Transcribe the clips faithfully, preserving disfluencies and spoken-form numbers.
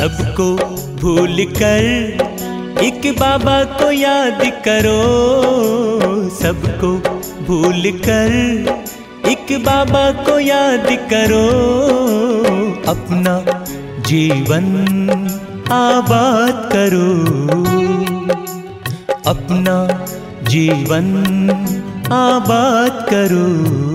सबको भूल कर एक बाबा को याद करो, सबको भूल कर एक बाबा को याद करो। अपना जीवन आबाद करो, अपना जीवन आबाद करो।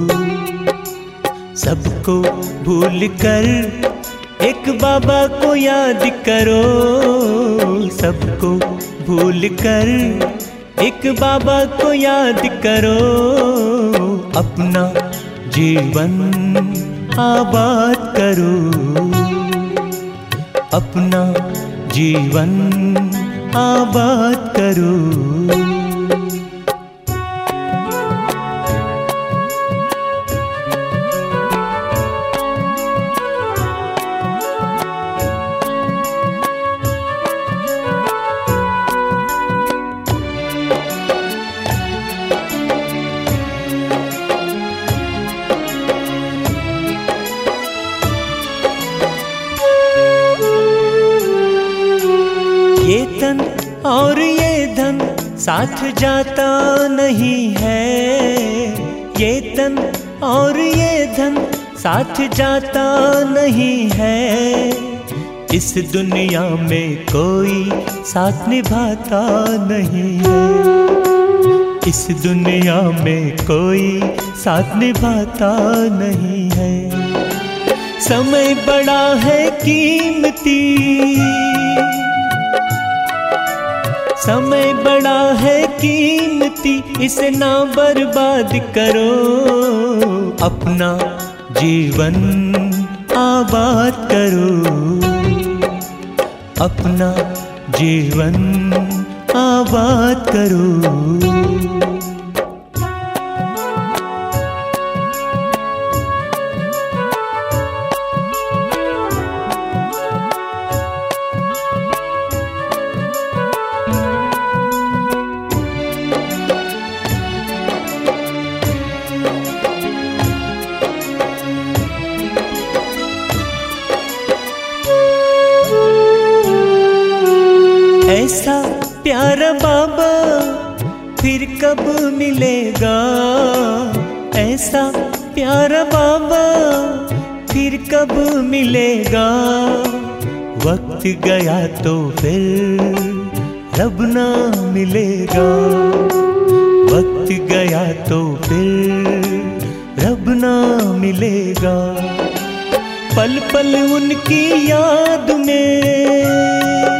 सबको भूल कर एक बाबा को याद करो, सबको भूल कर एक बाबा को याद करो। अपना जीवन आबाद करो, अपना जीवन आबाद करो। ये तन और ये धन साथ जाता नहीं है, ये तन और ये धन साथ जाता नहीं है। इस दुनिया में कोई साथ निभाता नहीं है, इस दुनिया में कोई साथ निभाता नहीं है। समय बड़ा है कीमती, समय बड़ा है कीमती, इसे ना बर्बाद करो। अपना जीवन आबाद करो, अपना जीवन आबाद करो। ऐसा प्यारा बाबा फिर कब मिलेगा, ऐसा प्यारा बाबा फिर कब मिलेगा। वक्त गया तो फिर रब ना मिलेगा, वक्त गया तो फिर रब ना मिलेगा। पल पल उनकी याद में,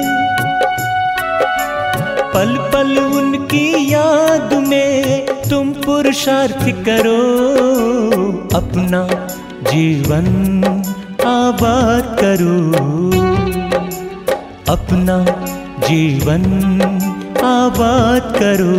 पल पल उनकी याद में तुम पुरुषार्थ करो। अपना जीवन आबाद करो, अपना जीवन आबाद करो।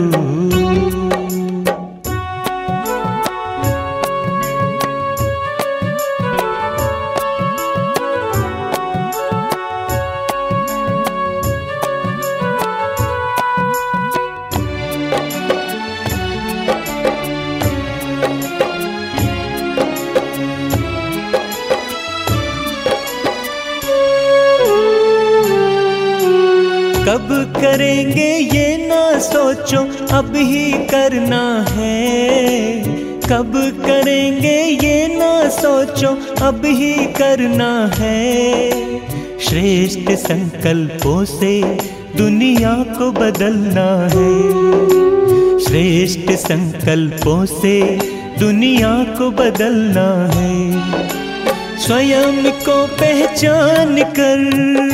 कब करेंगे ये ना सोचो, अब ही करना है। कब करेंगे ये ना सोचो, अब ही करना है। श्रेष्ठ संकल्पों से दुनिया को बदलना है, श्रेष्ठ संकल्पों से दुनिया को बदलना है। स्वयं को पहचान कर,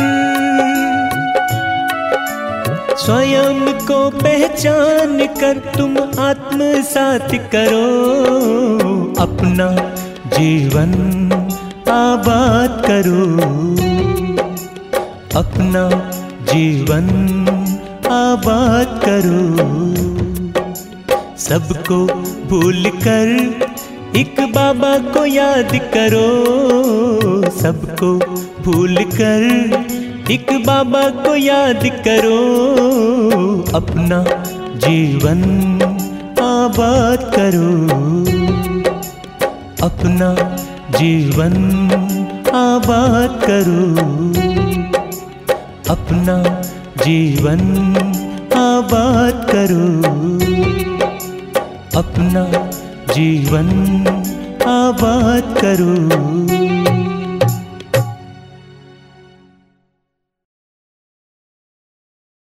स्वयं को पहचान कर तुम आत्मसात करो। अपना जीवन आबाद करो, अपना जीवन आबाद करो। सबको भूल कर एक बाबा को याद करो, सबको भूल कर एक बाबा को याद करो। अपना जीवन आबाद करो, अपना जीवन आबाद करो। अपना जीवन आबाद करो, अपना जीवन आबाद करो।